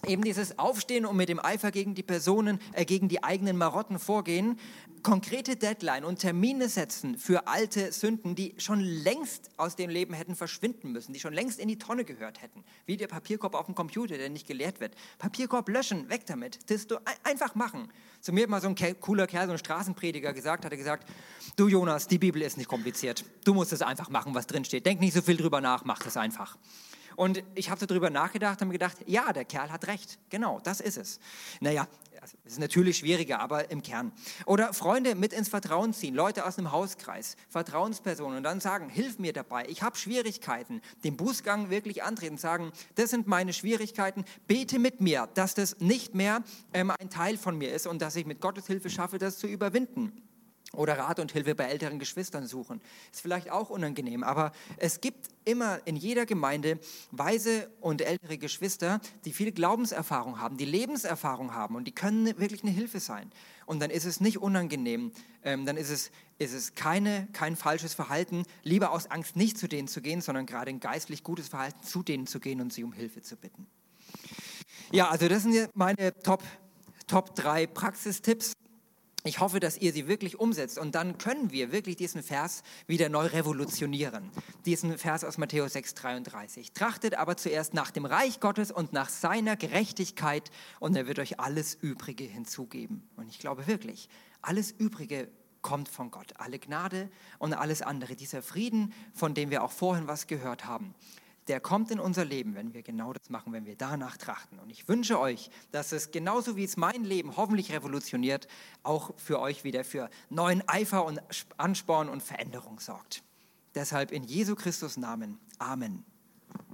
eben dieses Aufstehen und mit dem Eifer gegen die Personen, gegen die eigenen Marotten vorgehen, konkrete Deadline und Termine setzen für alte Sünden, die schon längst aus dem Leben hätten verschwinden müssen, die schon längst in die Tonne gehört hätten, wie der Papierkorb auf dem Computer, der nicht geleert wird. Papierkorb löschen, weg damit, das du einfach machen. Zu mir hat mal so ein cooler Kerl, so ein Straßenprediger hat er gesagt, du Jonas, die Bibel ist nicht kompliziert, du musst es einfach machen, was drin steht, denk nicht so viel drüber nach, mach das einfach. Und ich habe so drüber nachgedacht und mir gedacht, ja, der Kerl hat recht. Genau, das ist es. Naja, es ist natürlich schwieriger, aber im Kern. Oder Freunde mit ins Vertrauen ziehen, Leute aus einem Hauskreis, Vertrauenspersonen und dann sagen, hilf mir dabei, ich habe Schwierigkeiten. Den Bußgang wirklich antreten, sagen, das sind meine Schwierigkeiten, bete mit mir, dass das nicht mehr ein Teil von mir ist und dass ich mit Gottes Hilfe schaffe, das zu überwinden. Oder Rat und Hilfe bei älteren Geschwistern suchen. Ist vielleicht auch unangenehm, aber es gibt immer in jeder Gemeinde weise und ältere Geschwister, die viel Glaubenserfahrung haben, die Lebenserfahrung haben und die können wirklich eine Hilfe sein. Und dann ist es nicht unangenehm, dann ist es kein falsches Verhalten, lieber aus Angst nicht zu denen zu gehen, sondern gerade ein geistlich gutes Verhalten zu denen zu gehen und sie um Hilfe zu bitten. Ja, also das sind meine Top 3 Praxistipps. Ich hoffe, dass ihr sie wirklich umsetzt und dann können wir wirklich diesen Vers wieder neu revolutionieren. Diesen Vers aus Matthäus 6,33. Trachtet aber zuerst nach dem Reich Gottes und nach seiner Gerechtigkeit und er wird euch alles Übrige hinzugeben. Und ich glaube wirklich, alles Übrige kommt von Gott. Alle Gnade und alles andere. Dieser Frieden, von dem wir auch vorhin was gehört haben. Der kommt in unser Leben, wenn wir genau das machen, wenn wir danach trachten. Und ich wünsche euch, dass es genauso wie es mein Leben hoffentlich revolutioniert, auch für euch wieder für neuen Eifer und Ansporn und Veränderung sorgt. Deshalb in Jesu Christus Namen. Amen.